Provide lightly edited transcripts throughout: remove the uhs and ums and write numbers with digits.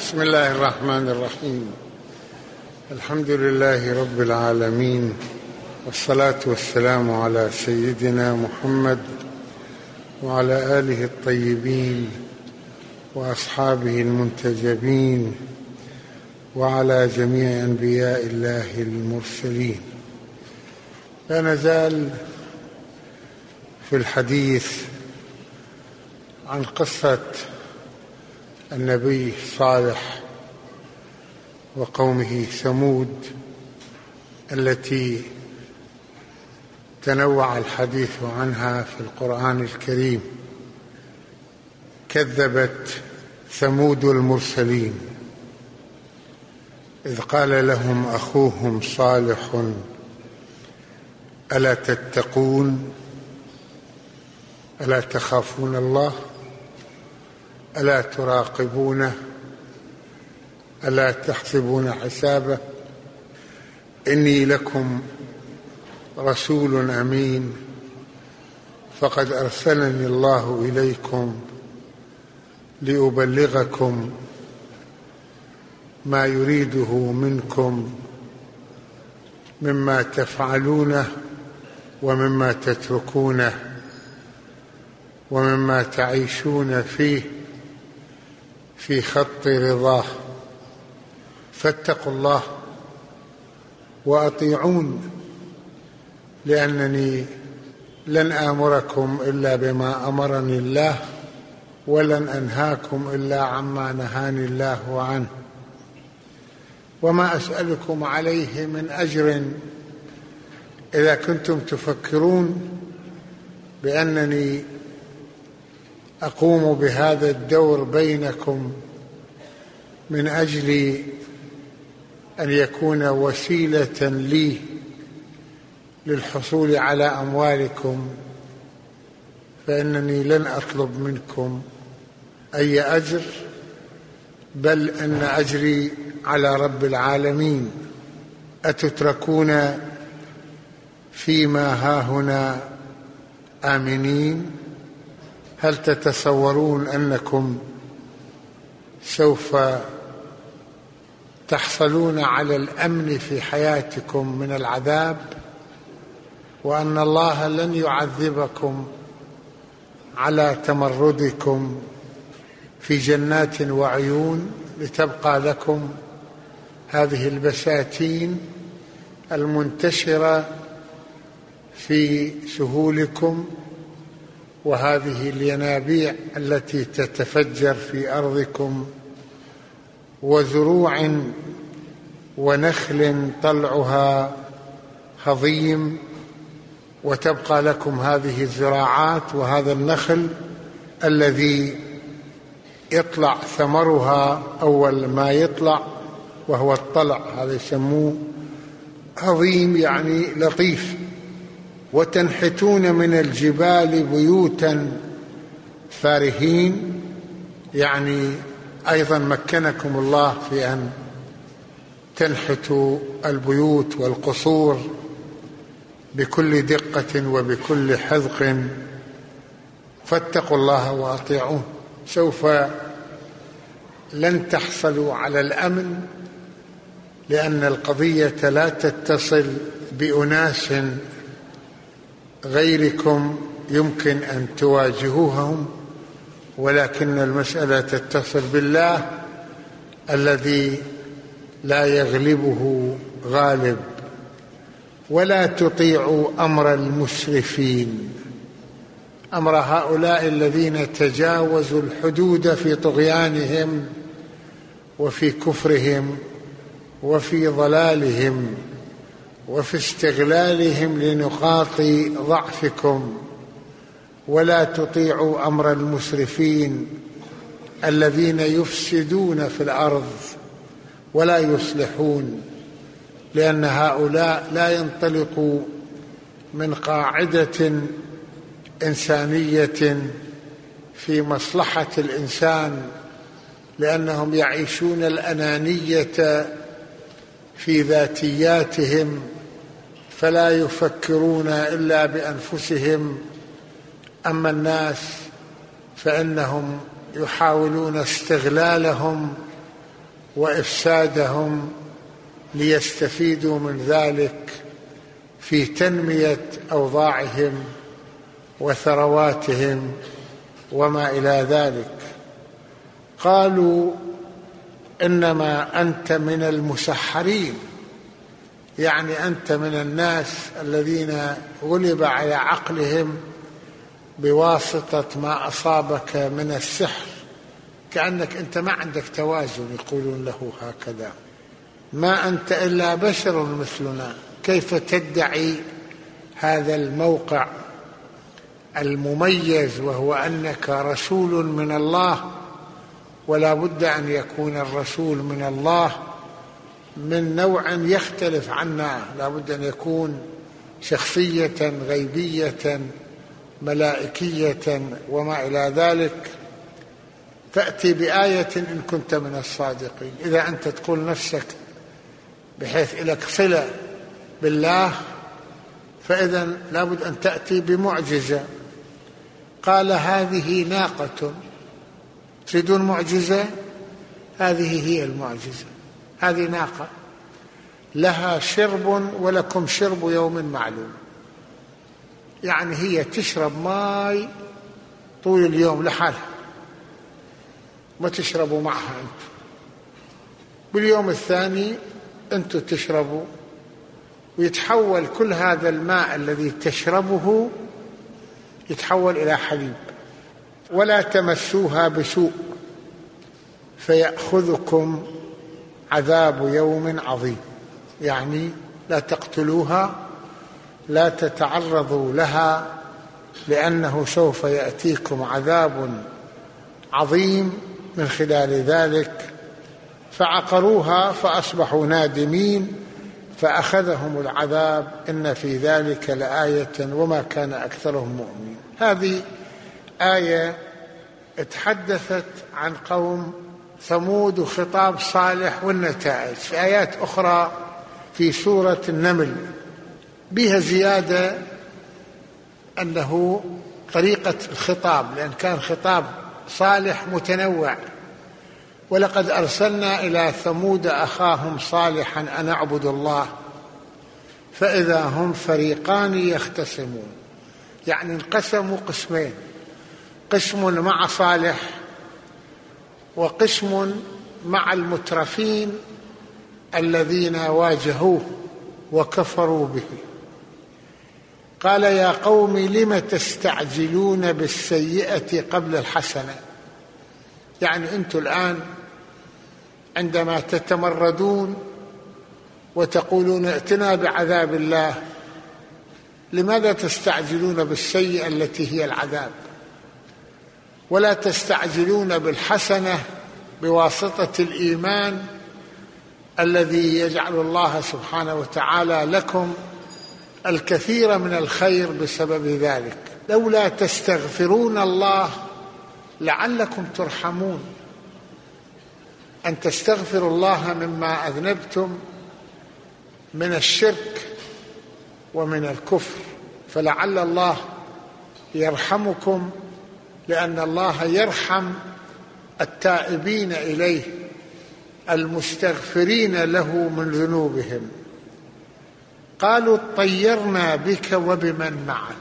بسم الله الرحمن الرحيم. الحمد لله رب العالمين، والصلاة والسلام على سيدنا محمد وعلى آله الطيبين وأصحابه المنتجبين وعلى جميع أنبياء الله المرسلين. لا نزال في الحديث عن قصة النبي صالح وقومه ثمود التي تنوع الحديث عنها في القرآن الكريم. كذبت ثمود المرسلين إذ قال لهم أخوهم صالح ألا تتقون ألا تخافون الله ألا تراقبونه ألا تحسبون حسابه إني لكم رسول أمين فقد أرسلني الله إليكم لأبلغكم ما يريده منكم مما تفعلونه ومما تتركونه ومما تعيشون فيه في خط رضاه، فاتقوا الله وأطيعون لأنني لن آمركم إلا بما أمرني الله ولن أنهاكم إلا عما نهاني الله عنه، وما أسألكم عليه من أجر إذا كنتم تفكرون بأنني أقوم بهذا الدور بينكم من أجل أن يكون وسيلة لي للحصول على أموالكم، فإنني لن أطلب منكم أي أجر، بل أن أجري على رب العالمين. أتتركون فيما هاهنا آمنين؟ هل تتصورون أنكم سوف تحصلون على الأمن في حياتكم من العذاب، وأن الله لن يعذبكم على تمردكم في جنات وعيون لتبقى لكم هذه البساتين المنتشرة في سهولكم وهذه الينابيع التي تتفجر في أرضكم وزروع ونخل طلعها هضيم، وتبقى لكم هذه الزراعات وهذا النخل الذي يطلع ثمرها أول ما يطلع وهو الطلع، هذا يسموه هضيم يعني لطيف. وتنحتون من الجبال بيوتا فارهين، يعني أيضا مكنكم الله في أن تنحتوا البيوت والقصور بكل دقة وبكل حذق، فاتقوا الله وأطيعوه. سوف لن تحصلوا على الأمن، لأن القضية لا تتصل بأناس غيركم يمكن أن تواجهوهم، ولكن المسألة تتصل بالله الذي لا يغلبه غالب. ولا تطيعوا أمر المسرفين، أمر هؤلاء الذين تجاوزوا الحدود في طغيانهم وفي كفرهم وفي ضلالهم وفي استغلالهم لنقاط ضعفكم. ولا تطيعوا أمر المسرفين الذين يفسدون في الأرض ولا يصلحون، لأن هؤلاء لا ينطلقوا من قاعدة إنسانية في مصلحة الإنسان، لأنهم يعيشون الأنانية في ذاتياتهم، فلا يفكرون إلا بأنفسهم. أما الناس فإنهم يحاولون استغلالهم وإفسادهم ليستفيدوا من ذلك في تنمية أوضاعهم وثرواتهم وما إلى ذلك. قالوا إنما أنت من المسحرين، يعني أنت من الناس الذين غلب على عقلهم بواسطة ما أصابك من السحر، كأنك أنت ما عندك توازن، يقولون له هكذا. ما أنت إلا بشر مثلنا، كيف تدعي هذا الموقع المميز وهو أنك رسول من الله؟ ولا بد أن يكون الرسول من الله من نوع يختلف عنا، لا بد أن يكون شخصية غيبية ملائكية وما إلى ذلك. فأتي بآية إن كنت من الصادقين. إذا أنت تقول نفسك بحيث لك صلة بالله فإذا لا بد أن تأتي بمعجزة. قال هذه ناقة، تريدون معجزة؟ هذه هي المعجزة. هذه ناقة لها شرب ولكم شرب يوم معلوم، يعني هي تشرب ماء طول اليوم لحالها، ما تشربوا معها أنتم. باليوم الثاني أنتم تشربوا، ويتحول كل هذا الماء الذي تشربه يتحول إلى حليب. ولا تمسوها بسوء فيأخذكم عذاب يوم عظيم، يعني لا تقتلوها، لا تتعرضوا لها، لأنه سوف يأتيكم عذاب عظيم من خلال ذلك. فعقروها فأصبحوا نادمين فأخذهم العذاب إن في ذلك لآية وما كان أكثرهم مؤمنين. هذه آية تحدثت عن قوم ثمود وخطاب صالح والنتائج. في آيات أخرى في سورة النمل بها زيادة أنه طريقة الخطاب، لأن كان خطاب صالح متنوع. ولقد أرسلنا إلى ثمود أخاهم صالحا أن اعبدوا الله فإذا هم فريقان يختصمون، يعني انقسموا قسمين، قسم مع صالح وقسم مع المترفين الذين واجهوه وكفروا به. قال يا قوم لم تستعجلون بالسيئة قبل الحسنة، يعني أنتم الآن عندما تتمردون وتقولون ائتنا بعذاب الله، لماذا تستعجلون بالسيئة التي هي العذاب، ولا تستعجلون بالحسنة بواسطة الإيمان الذي يجعل الله سبحانه وتعالى لكم الكثير من الخير بسبب ذلك؟ لولا تستغفرون الله لعلكم ترحمون. أن تستغفروا الله مما أذنبتم من الشرك ومن الكفر، فلعل الله يرحمكم، لأن الله يرحم التائبين إليه المستغفرين له من ذنوبهم. قالوا اطيرنا بك وبمن معك.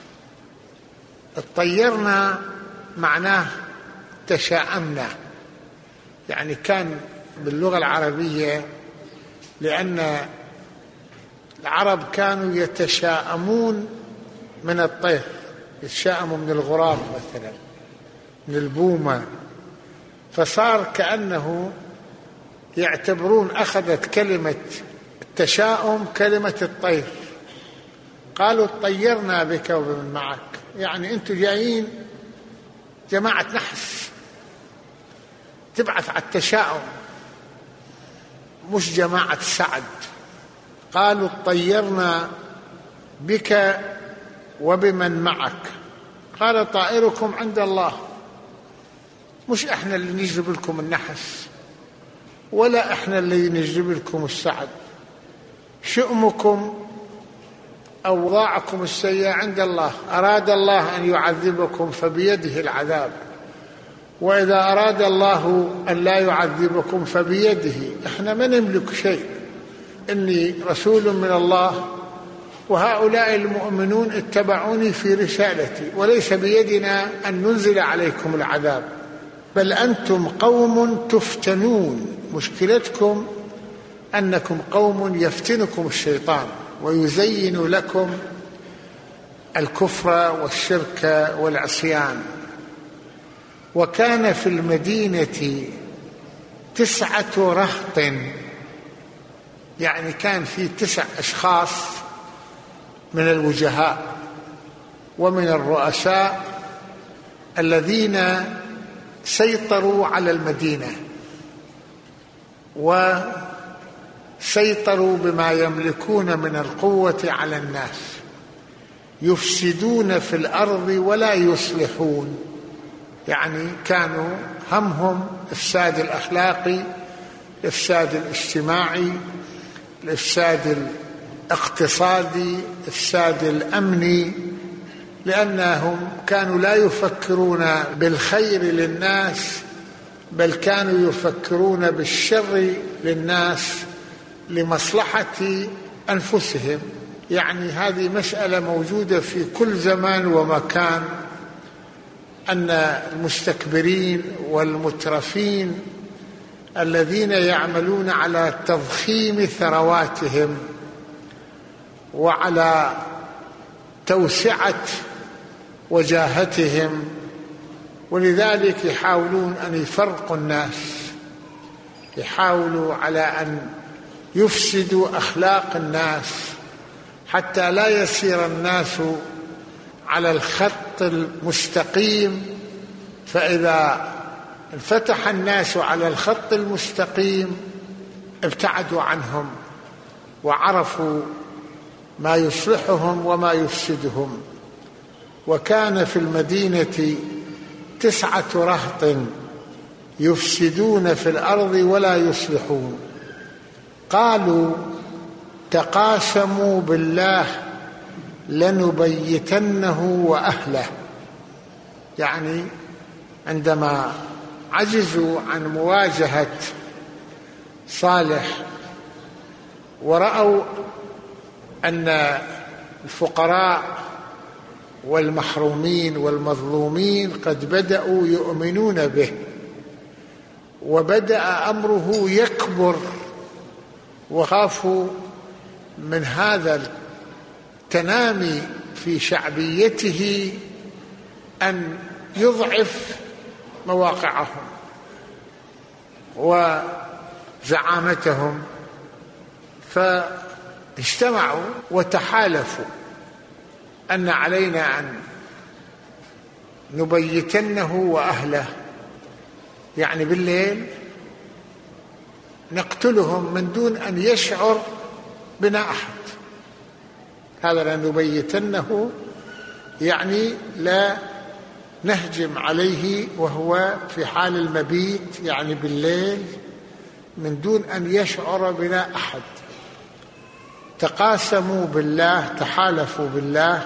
اطيرنا معناه تشاءمنا، يعني كان باللغة العربية، لأن العرب كانوا يتشاءمون من الطير، يتشاءموا من الغراب مثلا، من البومة، فصار كأنه يعتبرون أخذت كلمة التشاؤم كلمة الطير. قالوا اطيرنا بك وبمن معك، يعني أنتم جايين جماعة نحس تبعث على التشاؤم، مش جماعة سعد. قالوا اطيرنا بك وبمن معك. قال طائركم عند الله، مش احنا اللي نجلب لكم النحس ولا احنا اللي نجلب لكم السعد، شؤمكم أوضاعكم السيئة عند الله، أراد الله أن يعذبكم فبيده العذاب، وإذا أراد الله أن لا يعذبكم فبيده، إحنا ما نملك شيء، إني رسول من الله وهؤلاء المؤمنون اتبعوني في رسالتي، وليس بيدنا أن ننزل عليكم العذاب، بل أنتم قوم تفتنون، مشكلتكم أنكم قوم يفتنكم الشيطان ويزين لكم الكفر والشرك والعصيان. وكان في المدينة 9 رهط، يعني كان في 9 أشخاص من الوجهاء ومن الرؤساء الذين سيطروا على المدينة وسيطروا بما يملكون من القوة على الناس، يفسدون في الأرض ولا يصلحون، يعني كانوا همهم الإفساد الأخلاقي، الإفساد الاجتماعي، الإفساد الاقتصادي، الإفساد الأمني، لأنهم كانوا لا يفكرون بالخير للناس، بل كانوا يفكرون بالشر للناس لمصلحة أنفسهم. يعني هذه مسألة موجودة في كل زمان ومكان، أن المستكبرين والمترفين الذين يعملون على تضخيم ثرواتهم وعلى توسعة وجاهتهم، ولذلك يحاولون أن يفرقوا الناس، يحاولوا على أن يفسدوا أخلاق الناس حتى لا يسير الناس على الخط المستقيم. فإذا انفتح الناس على الخط المستقيم ابتعدوا عنهم وعرفوا ما يصلحهم وما يفسدهم. وكان في المدينة 9 رهط يفسدون في الأرض ولا يصلحون، قالوا تقاسموا بالله لنبيتنه وأهله، يعني عندما عجزوا عن مواجهة صالح ورأوا أن الفقراء والمحرومين والمظلومين قد بدأوا يؤمنون به وبدأ أمره يكبر، وخافوا من هذا التنامي في شعبيته أن يضعف مواقعهم وزعامتهم، فاجتمعوا وتحالفوا أن علينا أن نبيتنه وأهله، يعني بالليل نقتلهم من دون أن يشعر بنا أحد. هذا لنبيتنه يعني لا نهجم عليه وهو في حال المبيت، يعني بالليل، من دون أن يشعر بنا أحد. تقاسموا بالله، تحالفوا بالله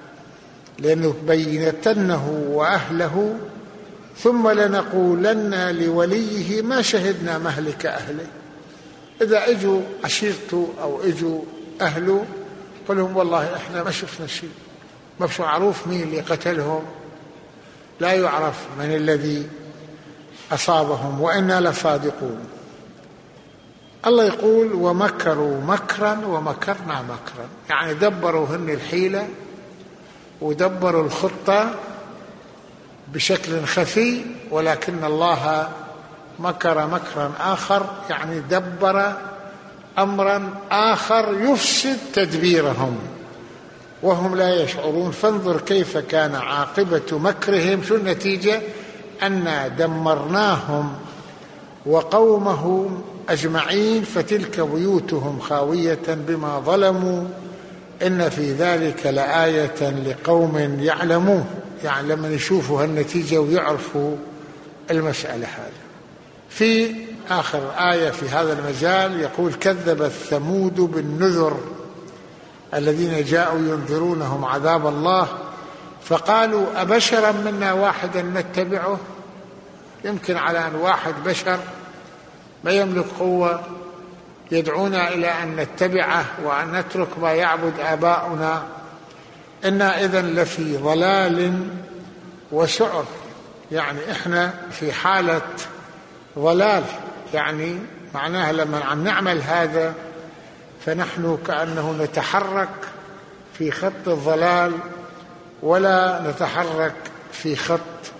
لنبيتنه وأهله ثم لنقولن لوليه ما شهدنا مهلك أهله. إذا اجوا عشيرته أو اجوا أهله قل لهم والله إحنا ما شفنا شيء، ما معروف مين اللي قتلهم، لا يعرف من الذي أصابهم وإنا لصادقون. الله يقول ومكروا مكرا ومكرنا مكرا، يعني دبروا هن الحيلة ودبروا الخطة بشكل خفي، ولكن الله مكر مكرا آخر، يعني دبر أمرا آخر يفسد تدبيرهم وهم لا يشعرون. فانظر كيف كان عاقبة مكرهم، شو النتيجة؟ أن دمرناهم وقومهم أجمعين فتلك بيوتهم خاوية بما ظلموا إن في ذلك لآية لقوم يعلمون، يعني لما يشوفوا هالنتيجة ويعرفوا المسألة. هذا في آخر آية في هذا المجال يقول كذبت ثمود بالنذر الذين جاءوا ينذرونهم عذاب الله فقالوا أبشرا منا واحدا نتبعه. يمكن على أن واحد بشر ما يملك قوة يدعونا إلى أن نتبعه وأن نترك ما يعبد آباؤنا، إنا إذن لفي ضلال وسعر. يعني إحنا في حالة ضلال، يعني معناها لما عم نعمل هذا فنحن كأنه نتحرك في خط الضلال ولا نتحرك في خط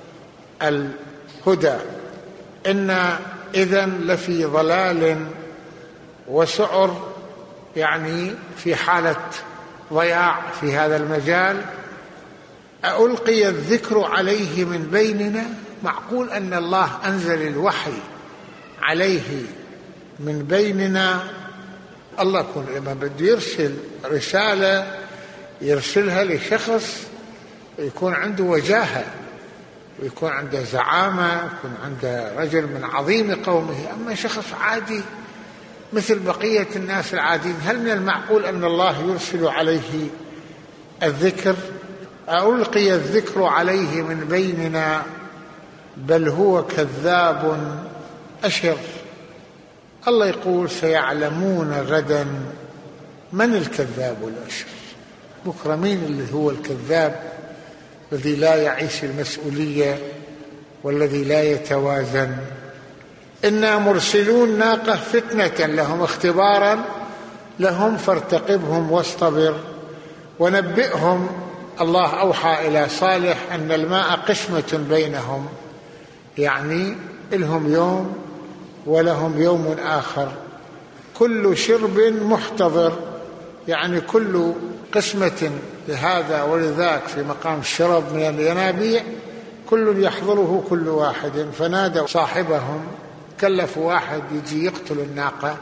الهدى. إنا إذن لفي ضلال وسعر، يعني في حالة ضياع في هذا المجال. ألقي الذكر عليه من بيننا، معقول أن الله أنزل الوحي عليه من بيننا؟ الله يكون لما بده يرسل رسالة يرسلها لشخص يكون عنده وجاهة ويكون عنده زعامة، يكون عنده رجل من عظيم قومه. أما شخص عادي مثل بقية الناس العاديين، هل من المعقول أن الله يرسل عليه الذكر؟ ألقي الذكر عليه من بيننا بل هو كذاب أشر. الله يقول سيعلمون غدا من الكذاب الأشر. بكرة مين اللي هو الكذاب الذي لا يعيش المسؤولية والذي لا يتوازن؟ إنا مرسلون ناقة فتنة لهم، اختبارا لهم، فارتقبهم واصطبر ونبئهم. الله أوحى إلى صالح أن الماء قسمة بينهم، يعني لهم يوم ولهم يوم آخر، كل شرب محتضر، يعني كل قسمة لهذا ولذاك في مقام الشرب من الينابيع كل يحضره كل واحد. فنادوا صاحبهم، كلفوا واحد يجي يقتل الناقة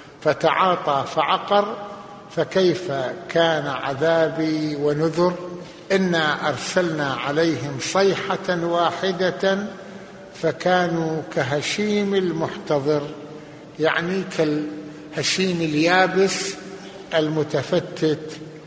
فتعاطى فعقر، فكيف كان عذابي ونذر. إنا أرسلنا عليهم صيحة واحدة فكانوا كهشيم المحتضر، يعني كالهشيم اليابس المتفتت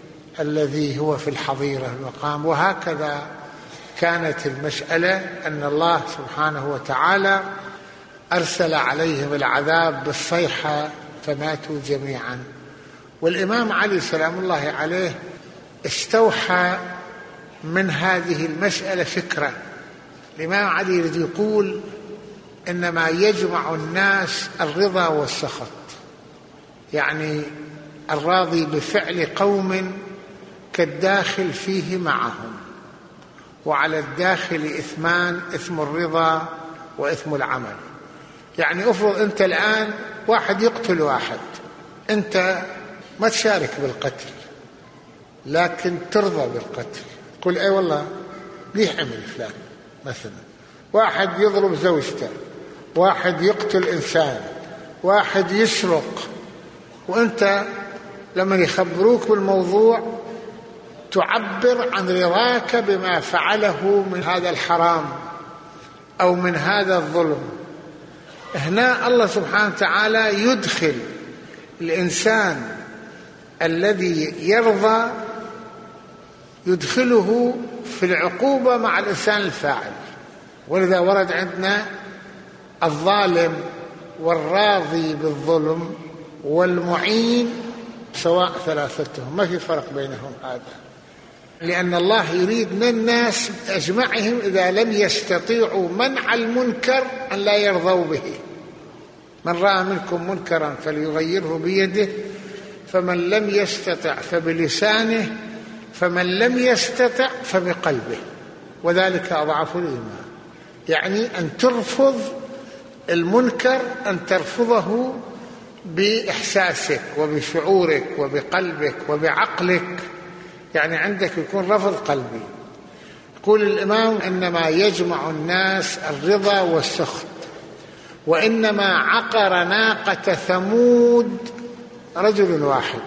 الذي هو في الحظيرة المقام. وهكذا كانت المسألة، أن الله سبحانه وتعالى أرسل عليهم العذاب بالصيحة فماتوا جميعا. والإمام علي سلام الله عليه استوحى من هذه المسألة فكرة. الإمام علي يريد يقول إنما يجمع الناس الرضا والسخط، يعني الراضي بفعل قوم كالداخل فيه معهم، وعلى الداخل إثمان، إثم الرضا وإثم العمل. يعني أفرض أنت الآن واحد يقتل واحد، أنت ما تشارك بالقتل لكن ترضى بالقتل، تقول أي والله ليه عمل فلان مثلا. واحد يضرب زوجته، واحد يقتل إنسان، واحد يسرق، وأنت لما يخبروك بالموضوع تعبر عن رضاك بما فعله من هذا الحرام أو من هذا الظلم. هنا الله سبحانه وتعالى يدخل الإنسان الذي يرضى، يدخله في العقوبة مع الإنسان الفاعل. ولذا ورد عندنا الظالم والراضي بالظلم والمعين سواء ثلاثتهم، ما في فرق بينهم هذا، لأن الله يريد من الناس أجمعهم إذا لم يستطيعوا منع المنكر أن لا يرضوا به. من رأى منكم منكرا فليغيره بيده، فمن لم يستطع فبلسانه، فمن لم يستطع فبقلبه، وذلك أضعف الإيمان. يعني أن ترفض المنكر أن ترفضه بإحساسك وبشعورك وبقلبك وبعقلك، يعني عندك يكون رفض قلبي. يقول الإمام إنما يجمع الناس الرضا والسخط، وإنما عقر ناقة ثمود رجل واحد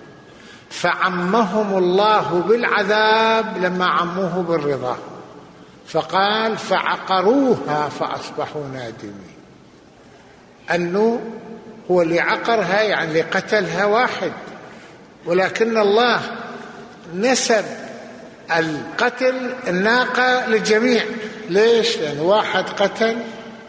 فعمهم الله بالعذاب لما عموه بالرضا، فقال فعقروها فأصبحوا نادمين. أنه هو اللي عقرها يعني اللي قتلها واحد، ولكن الله نسب القتل الناقة للجميع. ليش؟ لأن واحد قتل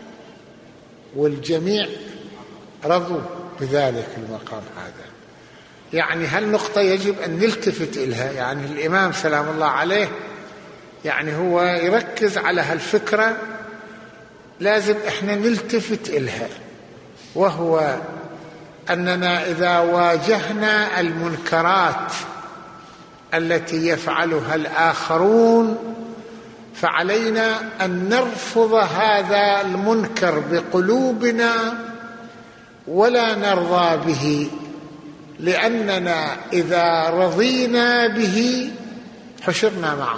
والجميع رضوا بذلك المقام هذا. يعني هالنقطة يجب أن نلتفت إليها. يعني الإمام سلام الله عليه يعني هو يركز على هالفكرة، لازم إحنا نلتفت إليها، وهو أننا إذا واجهنا المنكرات التي يفعلها الآخرون فعلينا أن نرفض هذا المنكر بقلوبنا ولا نرضى به، لأننا إذا رضينا به حشرنا معه.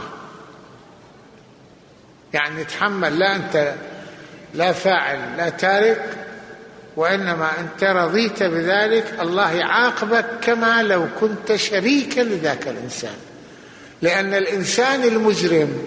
يعني نتحمل، لا أنت لا فاعل لا تارك، وإنما أنت رضيت بذلك، الله يعاقبك كما لو كنت شريكا لذاك الإنسان. لأن الإنسان المجرم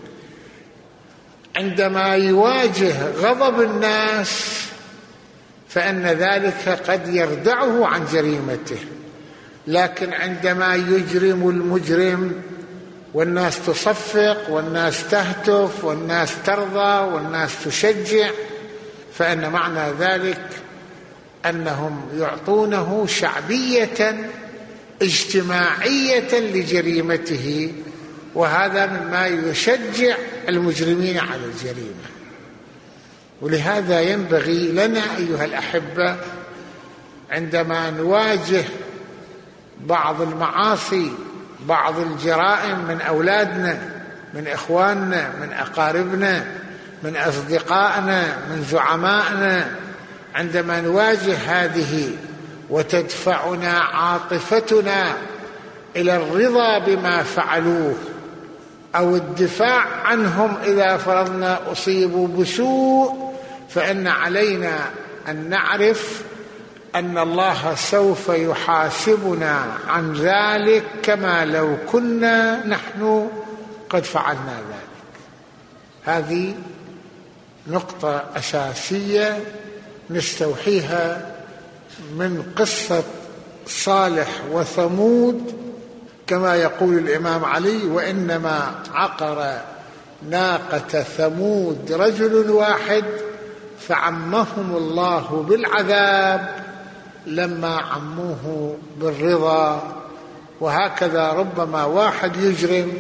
عندما يواجه غضب الناس فإن ذلك قد يردعه عن جريمته، لكن عندما يجرم المجرم والناس تصفق والناس تهتف والناس ترضى والناس تشجع، فإن معنى ذلك أنهم يعطونه شعبية اجتماعية لجريمته، وهذا مما يشجع المجرمين على الجريمة. ولهذا ينبغي لنا أيها الأحبة عندما نواجه بعض المعاصي، بعض الجرائم من أولادنا، من إخواننا، من أقاربنا، من أصدقائنا، من زعمائنا، عندما نواجه هذه وتدفعنا عاطفتنا إلى الرضا بما فعلوه أو الدفاع عنهم إذا فرضنا أصيبوا بسوء، فإن علينا أن نعرف أن الله سوف يحاسبنا عن ذلك كما لو كنا نحن قد فعلنا ذلك. هذه نقطة أساسية نستوحيها من قصة صالح وثمود، كما يقول الإمام علي: وإنما عقر ناقة ثمود رجل واحد فعمهم الله بالعذاب لما عموه بالرضا. وهكذا ربما واحد يجرم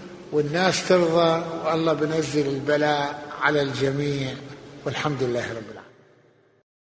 والناس ترضى والله بنزل البلاء على الجميع، والحمد لله رب العالمين.